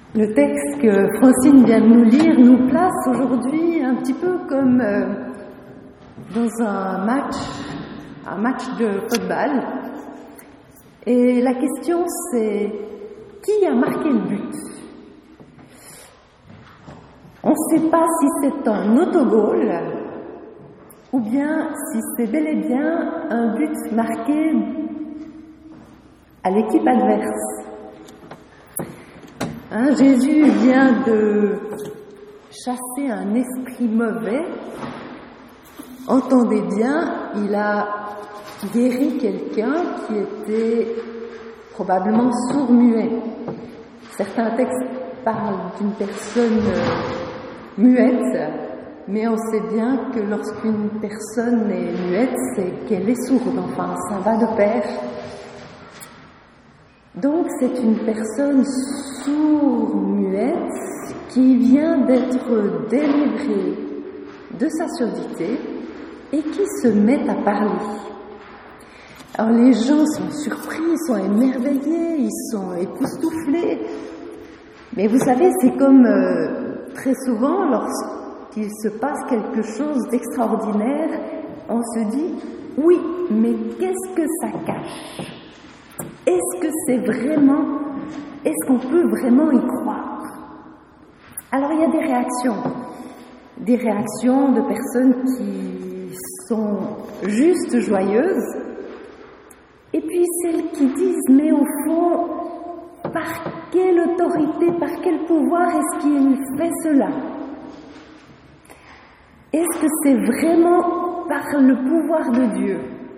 Le texte que Francine vient de nous lire nous place aujourd'hui un petit peu comme dans un match de football. Et la question c'est, qui a marqué le but? On ne sait pas si c'est un autogol ou bien si c'est bel et bien un but marqué à l'équipe adverse. Jésus vient de chasser un esprit mauvais. Entendez bien, il a guéri quelqu'un qui était probablement sourd-muet. Certains textes parlent d'une personne muette, mais on sait bien que lorsqu'une personne est muette, c'est qu'elle est sourde, enfin ça va de pair. Donc c'est une personne sourde-muette qui vient d'être délivrée de sa surdité et qui se met à parler. Alors les gens sont surpris, sont émerveillés, ils sont époustouflés. Mais vous savez, c'est comme très souvent lorsqu'il se passe quelque chose d'extraordinaire, on se dit « oui, mais qu'est-ce que ça cache ? Est-ce qu'on peut vraiment y croire ?» Alors il y a des réactions de personnes qui sont juste joyeuses, et puis celles qui disent « mais au fond, par quelle autorité, par quel pouvoir est-ce qu'il fait cela? Est-ce que c'est vraiment par le pouvoir de Dieu ?»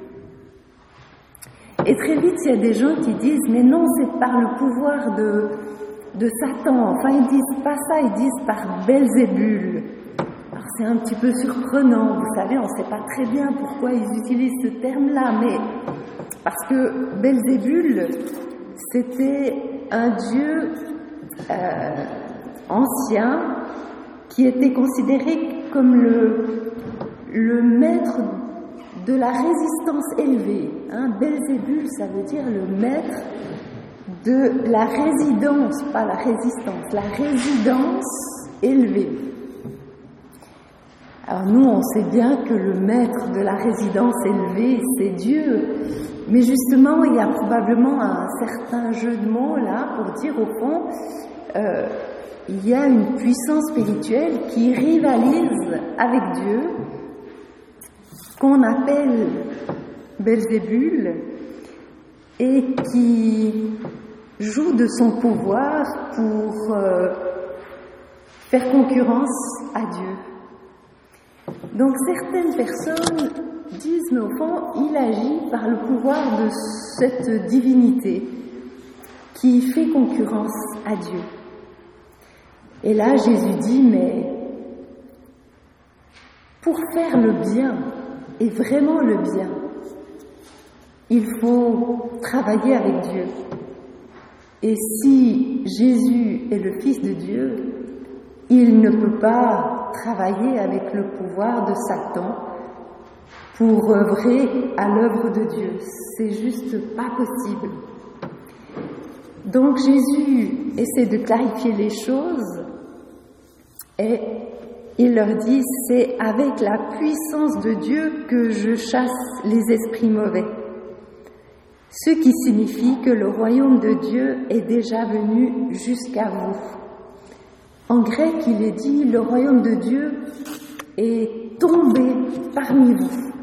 Et très vite, il y a des gens qui disent « mais non, c'est par le pouvoir de Satan. » Enfin, ils disent pas ça, ils disent par Belzébul. Alors c'est un petit peu surprenant, vous savez, on ne sait pas très bien pourquoi ils utilisent ce terme-là, mais parce que Belzébul, c'était un dieu ancien qui était considéré comme le maître de la résistance élevée. Belzébul, ça veut dire le maître de la résidence, pas la résistance, la résidence élevée. Alors nous, on sait bien que le maître de la résidence élevée, c'est Dieu. Mais justement, il y a probablement un certain jeu de mots là pour dire au fond, il y a une puissance spirituelle qui rivalise avec Dieu, qu'on appelle Belzébul, et qui joue de son pouvoir pour faire concurrence à Dieu. Donc certaines personnes disent, mais au fond, il agit par le pouvoir de cette divinité qui fait concurrence à Dieu. Et là, Jésus dit, mais pour faire le bien, et vraiment le bien, il faut travailler avec Dieu. Et si Jésus est le Fils de Dieu, il ne peut pas travailler avec le pouvoir de Satan pour œuvrer à l'œuvre de Dieu. C'est juste pas possible. Donc Jésus essaie de clarifier les choses et il leur dit, c'est avec la puissance de Dieu que je chasse les esprits mauvais. Ce qui signifie que le royaume de Dieu est déjà venu jusqu'à vous. En grec, il est dit, le royaume de Dieu est tombé parmi vous.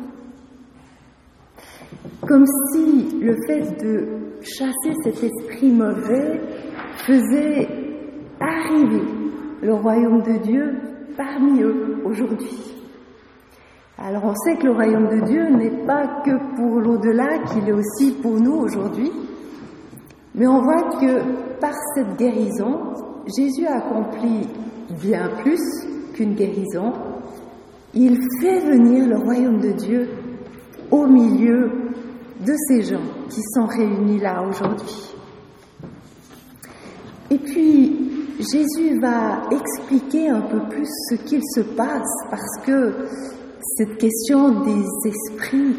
Comme si le fait de chasser cet esprit mauvais faisait arriver le royaume de Dieu parmi eux aujourd'hui. Alors on sait que le royaume de Dieu n'est pas que pour l'au-delà, qu'il est aussi pour nous aujourd'hui. Mais on voit que par cette guérison, Jésus a accompli bien plus qu'une guérison. Il fait venir le royaume de Dieu au milieu de ces gens qui sont réunis là aujourd'hui. Et puis, Jésus va expliquer un peu plus ce qu'il se passe, parce que cette question des esprits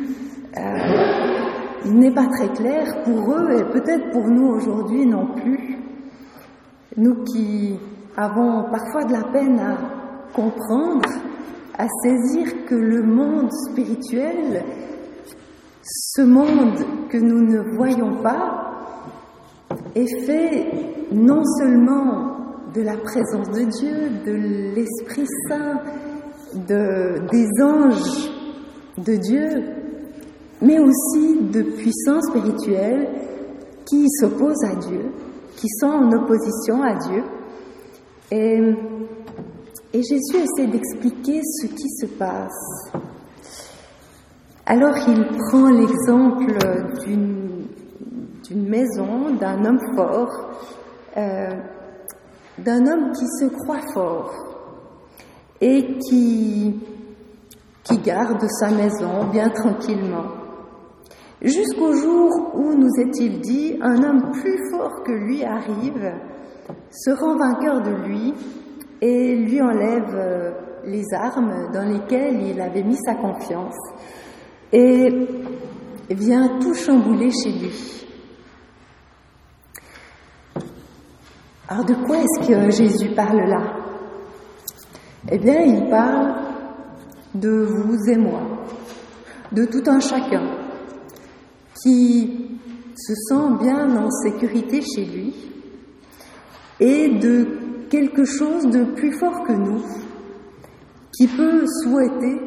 n'est pas très claire pour eux et peut-être pour nous aujourd'hui non plus. Nous qui avons parfois de la peine à comprendre, à saisir que le monde spirituel, ce monde que nous ne voyons pas, est fait non seulement de la présence de Dieu, de l'Esprit Saint, des anges de Dieu, mais aussi de puissances spirituelles qui s'opposent à Dieu, qui sont en opposition à Dieu. Et Jésus essaie d'expliquer ce qui se passe. Alors il prend l'exemple d'une maison, d'un homme fort, d'un homme qui se croit fort et qui garde sa maison bien tranquillement. Jusqu'au jour où, nous est-il dit, un homme plus fort que lui arrive, se rend vainqueur de lui et lui enlève les armes dans lesquelles il avait mis sa confiance et vient tout chambouler chez lui. Alors de quoi est-ce que Jésus parle là? Eh bien, il parle de vous et moi, de tout un chacun qui se sent bien en sécurité chez lui et de quelque chose de plus fort que nous qui peut souhaiter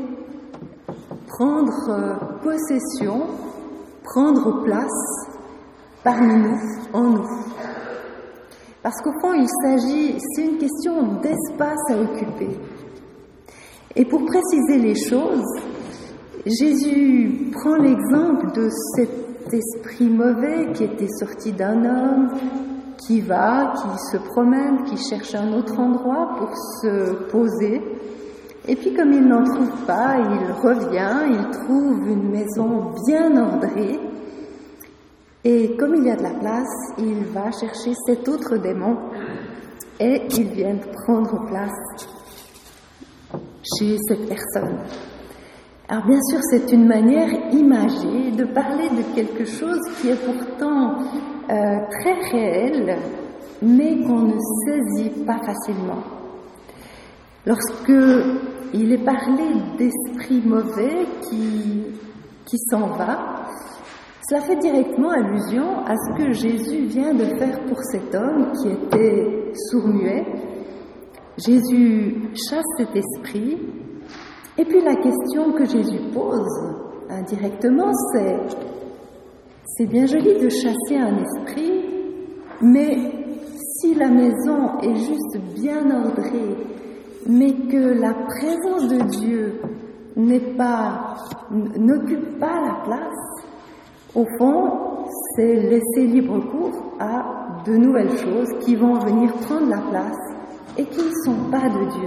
prendre possession, prendre place parmi nous, en nous. Parce qu'au fond, c'est une question d'espace à occuper. Et pour préciser les choses, Jésus prend l'exemple de cet esprit mauvais qui était sorti d'un homme, qui se promène, qui cherche un autre endroit pour se poser. Et puis comme il n'en trouve pas, il revient, il trouve une maison bien ordrée. Et comme il y a de la place, il va chercher cet autre démon et ils viennent prendre place chez cette personne. Alors bien sûr, c'est une manière imagée de parler de quelque chose qui est pourtant très réel, mais qu'on ne saisit pas facilement. Lorsque il est parlé d'esprit mauvais qui s'en va, cela fait directement allusion à ce que Jésus vient de faire pour cet homme qui était sourd-muet. Jésus chasse cet esprit, et puis la question que Jésus pose indirectement, c'est bien joli de chasser un esprit, mais si la maison est juste bien ordrée, mais que la présence de Dieu n'occupe pas la place, au fond, c'est laisser libre cours à de nouvelles choses qui vont venir prendre la place et qui ne sont pas de Dieu.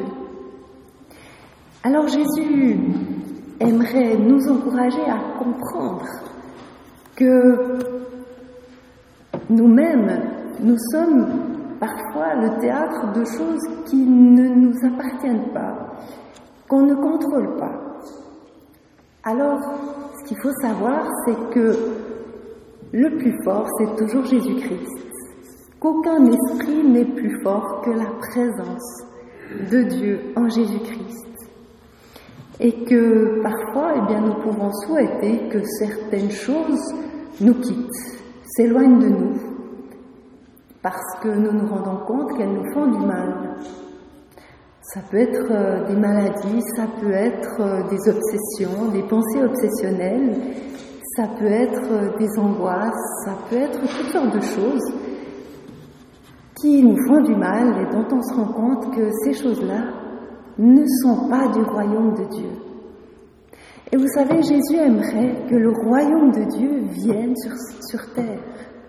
Alors Jésus aimerait nous encourager à comprendre que nous-mêmes, nous sommes parfois le théâtre de choses qui ne nous appartiennent pas, qu'on ne contrôle pas. Alors, ce qu'il faut savoir, c'est que le plus fort, c'est toujours Jésus-Christ. Qu'aucun esprit n'est plus fort que la présence de Dieu en Jésus-Christ. Et que parfois, nous pouvons souhaiter que certaines choses nous quittent, s'éloignent de nous, parce que nous nous rendons compte qu'elles nous font du mal. Ça peut être des maladies, ça peut être des obsessions, des pensées obsessionnelles, ça peut être des angoisses, ça peut être toutes sortes de choses qui nous font du mal et dont on se rend compte que ces choses-là ne sont pas du royaume de Dieu. Et vous savez, Jésus aimerait que le royaume de Dieu vienne sur terre.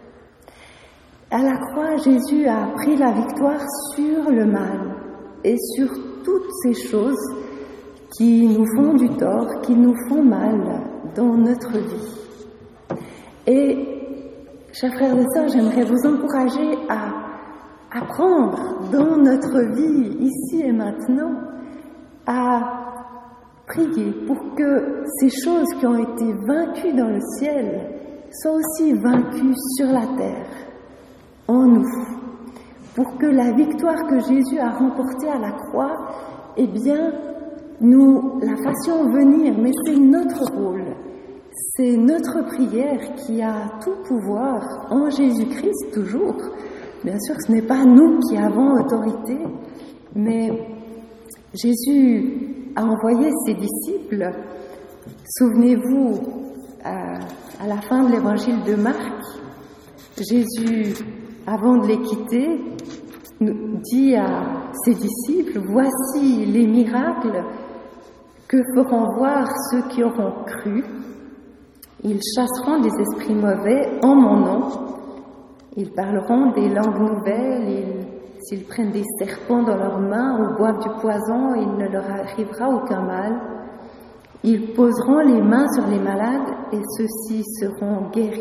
À la croix, Jésus a pris la victoire sur le mal et sur toutes ces choses qui nous font du tort, qui nous font mal dans notre vie. Et, chers frères et sœurs, j'aimerais vous encourager à apprendre dans notre vie, ici et maintenant, à prier pour que ces choses qui ont été vaincues dans le ciel soient aussi vaincues sur la terre, en nous, pour que la victoire que Jésus a remportée à la croix, eh bien, nous la fassions venir, mais c'est notre rôle. C'est notre prière qui a tout pouvoir en Jésus-Christ toujours. Bien sûr, ce n'est pas nous qui avons autorité, mais Jésus a envoyé ses disciples. Souvenez-vous, à la fin de l'évangile de Marc, Jésus, avant de les quitter, dit à ses disciples, « Voici les miracles que feront voir ceux qui auront cru. Ils chasseront des esprits mauvais en mon nom. Ils parleront des langues nouvelles. S'ils prennent des serpents dans leurs mains ou boivent du poison, il ne leur arrivera aucun mal. Ils poseront les mains sur les malades et ceux-ci seront guéris. »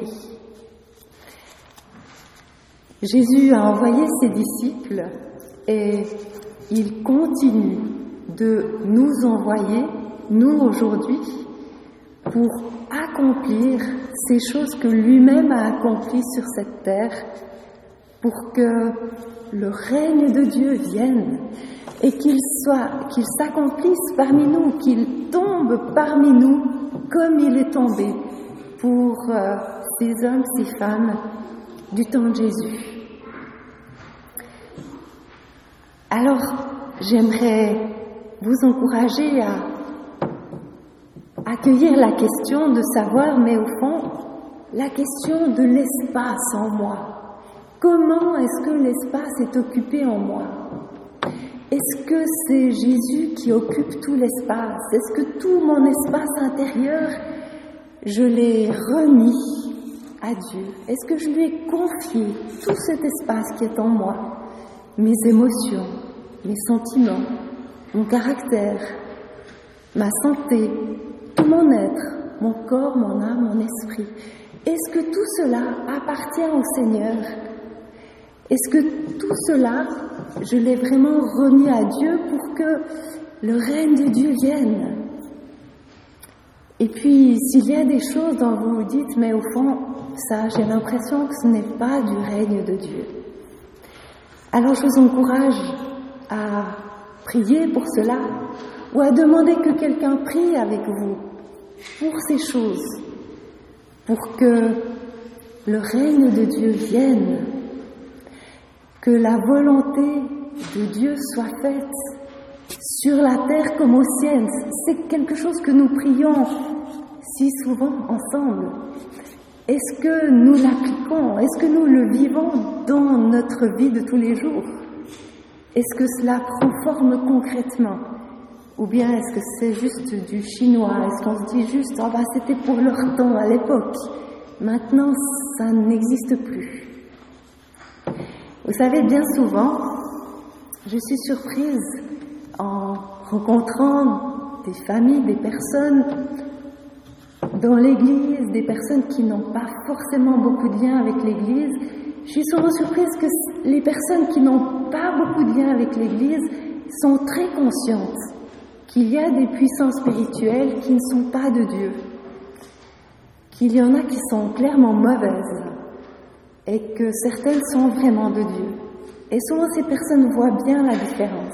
Jésus a envoyé ses disciples et il continue de nous envoyer, nous aujourd'hui, pour accomplir ces choses que lui-même a accomplies sur cette terre, pour que le règne de Dieu vienne et qu'il s'accomplisse parmi nous, qu'il tombe parmi nous comme il est tombé pour ces hommes, ces femmes du temps de Jésus. Alors, j'aimerais vous encourager à accueillir la question de savoir, mais au fond, la question de l'espace en moi. Comment est-ce que l'espace est occupé en moi? Est-ce que c'est Jésus qui occupe tout l'espace? Est-ce que tout mon espace intérieur, je l'ai remis à Dieu? Est-ce que je lui ai confié tout cet espace qui est en moi? Mes émotions, mes sentiments, mon caractère, ma santé, tout mon être, mon corps, mon âme, mon esprit. Est-ce que tout cela appartient au Seigneur? Est-ce que tout cela, je l'ai vraiment remis à Dieu pour que le règne de Dieu vienne? Et puis, s'il y a des choses dont vous vous dites, mais au fond, ça, j'ai l'impression que ce n'est pas du règne de Dieu. Alors, je vous encourage à prier pour cela ou à demander que quelqu'un prie avec vous pour ces choses, pour que le règne de Dieu vienne, que la volonté de Dieu soit faite sur la terre comme au ciel. C'est quelque chose que nous prions si souvent ensemble. Est-ce que nous l'appliquons? Est-ce que nous le vivons dans notre vie de tous les jours? Est-ce que cela prend forme concrètement? Ou bien est-ce que c'est juste du chinois? Est-ce qu'on se dit juste, oh bah c'était pour leur temps à l'époque. Maintenant, ça n'existe plus. Vous savez, bien souvent, je suis surprise en rencontrant des familles, des personnes dans l'Église, des personnes qui n'ont pas forcément beaucoup de liens avec l'Église. Je suis souvent surprise que les personnes qui n'ont pas beaucoup de liens avec l'Église sont très conscientes qu'il y a des puissances spirituelles qui ne sont pas de Dieu, qu'il y en a qui sont clairement mauvaises et que certaines sont vraiment de Dieu. Et souvent, ces personnes voient bien la différence.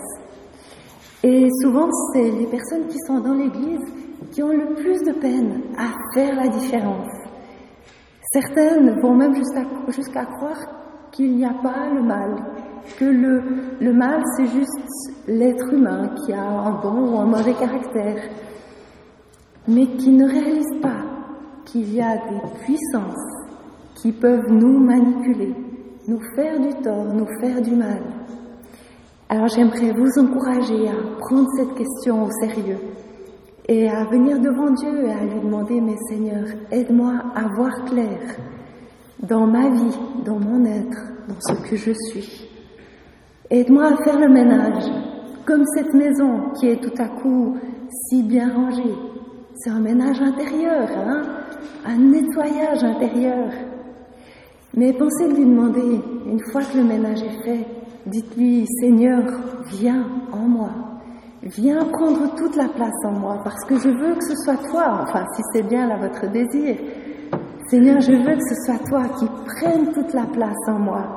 Et souvent, c'est les personnes qui sont dans l'Église qui ont le plus de peine à faire la différence. Certaines vont même jusqu'à croire qu'il n'y a pas le mal, que le mal, c'est juste l'être humain qui a un bon ou un mauvais caractère, mais qui ne réalisent pas qu'il y a des puissances qui peuvent nous manipuler, nous faire du tort, nous faire du mal. Alors j'aimerais vous encourager à prendre cette question au sérieux et à venir devant Dieu et à lui demander, mais Seigneur, aide-moi à voir clair dans ma vie, dans mon être, dans ce que je suis. Aide-moi à faire le ménage, comme cette maison qui est tout à coup si bien rangée. C'est un ménage intérieur, un nettoyage intérieur. Mais pensez de lui demander, une fois que le ménage est fait, dites-lui, Seigneur, viens en moi. Viens prendre toute la place en moi, parce que je veux que ce soit toi, enfin, si c'est bien là votre désir. Seigneur, je veux que ce soit toi qui prenne toute la place en moi.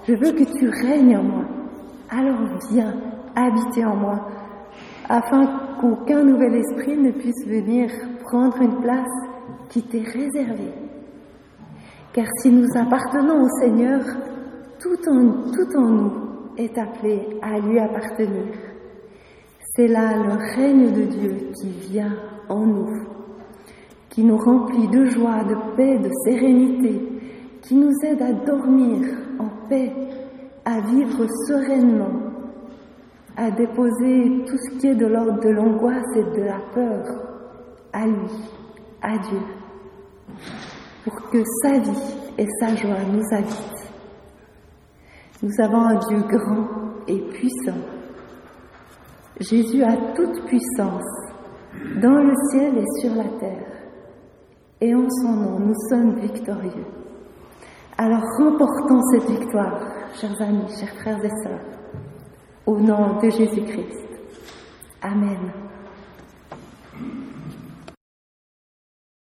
Je veux que tu règnes en moi. Alors viens habiter en moi, afin qu'aucun nouvel esprit ne puisse venir prendre une place qui t'est réservée. Car si nous appartenons au Seigneur, tout en nous est appelé à lui appartenir. C'est là le règne de Dieu qui vient en nous, qui nous remplit de joie, de paix, de sérénité, qui nous aide à dormir en paix, à vivre sereinement, à déposer tout ce qui est de l'ordre de l'angoisse et de la peur à lui, à Dieu, pour que sa vie et sa joie nous habitent. Nous avons un Dieu grand et puissant. Jésus a toute puissance dans le ciel et sur la terre. Et en son nom, nous sommes victorieux. Alors remportons cette victoire, chers amis, chers frères et sœurs, au nom de Jésus-Christ. Amen.